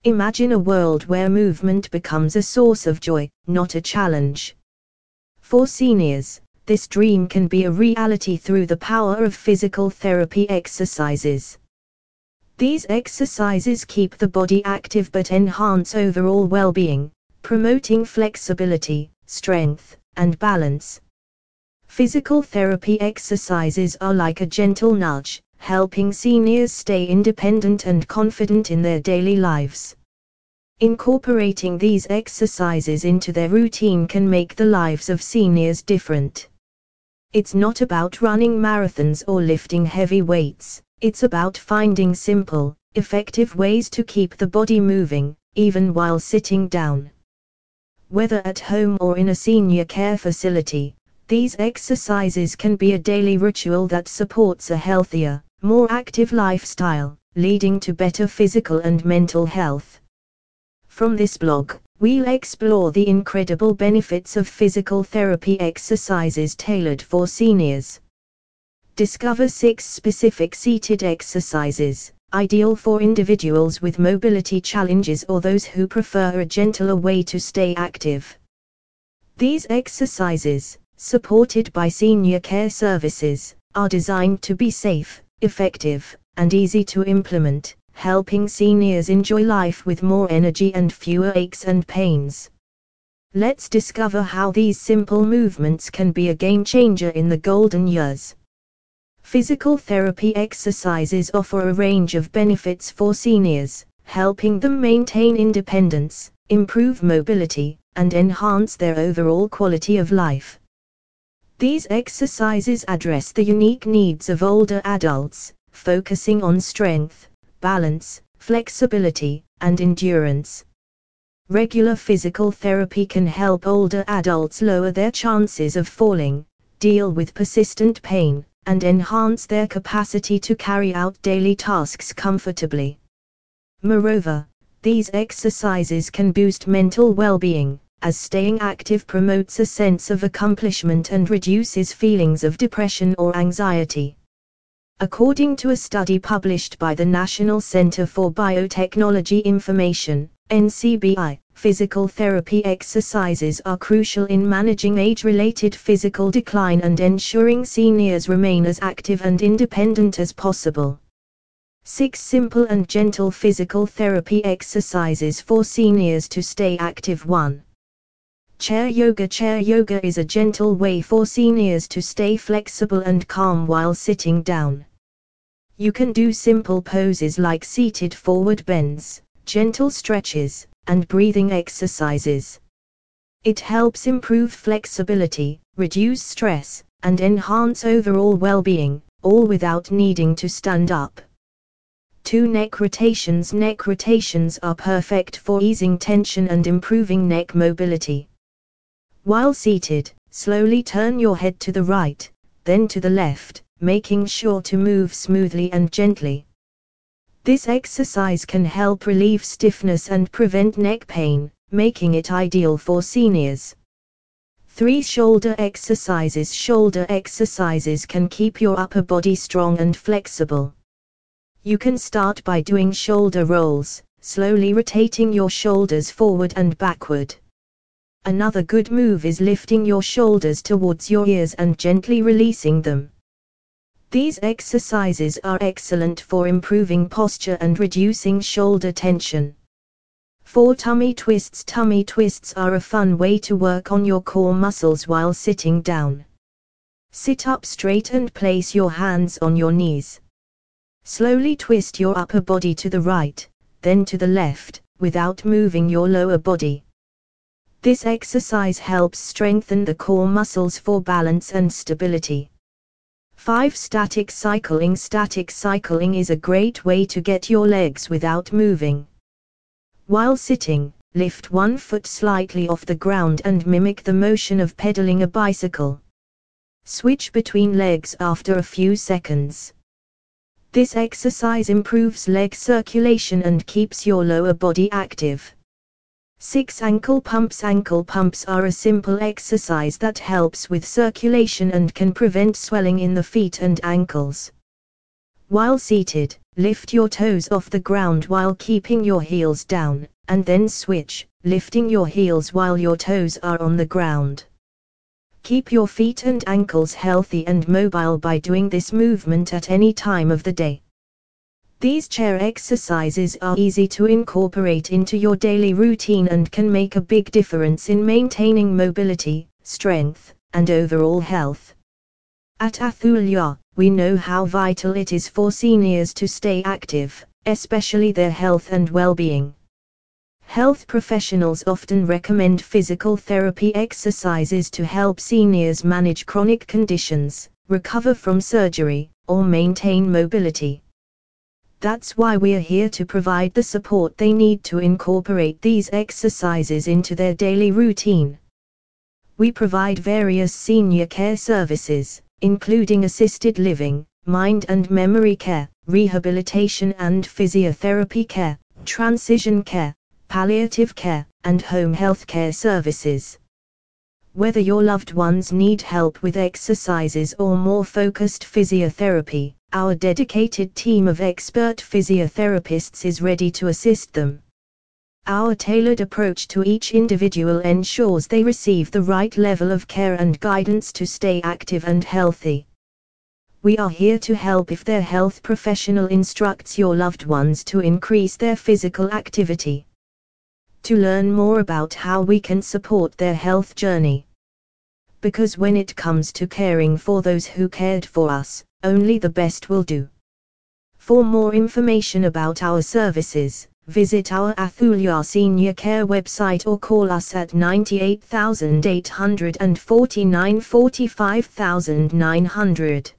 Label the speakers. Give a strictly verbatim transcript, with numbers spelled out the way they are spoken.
Speaker 1: Imagine a world where movement becomes a source of joy, not a challenge. For seniors, this dream can be a reality through the power of physical therapy exercises. These exercises keep the body active but enhance overall well-being, promoting flexibility, strength, and balance. Physical therapy exercises are like a gentle nudge, helping seniors stay independent and confident in their daily lives. Incorporating these exercises into their routine can make the lives of seniors different. It's not about running marathons or lifting heavy weights, it's about finding simple, effective ways to keep the body moving, even while sitting down. Whether at home or in a senior care facility, these exercises can be a daily ritual that supports a healthier, more active lifestyle, leading to better physical and mental health. From this blog, we'll explore the incredible benefits of physical therapy exercises tailored for seniors. Discover six specific seated exercises, ideal for individuals with mobility challenges or those who prefer a gentler way to stay active. These exercises, supported by senior care services, are designed to be safe, effective, and easy to implement, helping seniors enjoy life with more energy and fewer aches and pains. Let's discover how these simple movements can be a game changer in the golden years. Physical therapy exercises offer a range of benefits for seniors, helping them maintain independence, improve mobility, and enhance their overall quality of life. These exercises address the unique needs of older adults, focusing on strength, balance, flexibility, and endurance. Regular physical therapy can help older adults lower their chances of falling, deal with persistent pain, and enhance their capacity to carry out daily tasks comfortably. Moreover, these exercises can boost mental well-being, as staying active promotes a sense of accomplishment and reduces feelings of depression or anxiety. According to a study published by the National Center for Biotechnology Information, N C B I, physical therapy exercises are crucial in managing age-related physical decline and ensuring seniors remain as active and independent as possible. six Simple and gentle physical therapy exercises for seniors to stay active. one. Chair yoga. Chair yoga is a gentle way for seniors to stay flexible and calm while sitting down. You can do simple poses like seated forward bends, gentle stretches, and breathing exercises. It helps improve flexibility, reduce stress, and enhance overall well-being, all without needing to stand up. two Neck rotations. Neck rotations are perfect for easing tension and improving neck mobility. While seated, slowly turn your head to the right, then to the left, making sure to move smoothly and gently. This exercise can help relieve stiffness and prevent neck pain, making it ideal for seniors. three Shoulder exercises. Shoulder exercises can keep your upper body strong and flexible. You can start by doing shoulder rolls, slowly rotating your shoulders forward and backward. Another good move is lifting your shoulders towards your ears and gently releasing them. These exercises are excellent for improving posture and reducing shoulder tension. four Tummy twists. Tummy twists are a fun way to work on your core muscles while sitting down. Sit up straight and place your hands on your knees. Slowly twist your upper body to the right, then to the left, without moving your lower body. This exercise helps strengthen the core muscles for balance and stability. five Static cycling. Static cycling is a great way to get your legs without moving. While sitting, lift one foot slightly off the ground and mimic the motion of pedaling a bicycle. Switch between legs after a few seconds. This exercise improves leg circulation and keeps your lower body active. six Ankle pumps. Ankle pumps are a simple exercise that helps with circulation and can prevent swelling in the feet and ankles. While seated, lift your toes off the ground while keeping your heels down, and then switch, lifting your heels while your toes are on the ground. Keep your feet and ankles healthy and mobile by doing this movement at any time of the day. These chair exercises are easy to incorporate into your daily routine and can make a big difference in maintaining mobility, strength, and overall health. At Athulya, we know how vital it is for seniors to stay active, especially their health and well-being. Health professionals often recommend physical therapy exercises to help seniors manage chronic conditions, recover from surgery, or maintain mobility. That's why we're here to provide the support they need to incorporate these exercises into their daily routine. We provide various senior care services, including assisted living, mind and memory care, rehabilitation and physiotherapy care, transition care, palliative care, and home health care services. Whether your loved ones need help with exercises or more focused physiotherapy, our dedicated team of expert physiotherapists is ready to assist them. Our tailored approach to each individual ensures they receive the right level of care and guidance to stay active and healthy. We are here to help if their health professional instructs your loved ones to increase their physical activity. To learn more about how we can support their health journey. Because when it comes to caring for those who cared for us, only the best will do. For more information about our services, visit our Athulya Senior Care website or call us at nine eight eight hundred forty-nine forty-five nine hundred.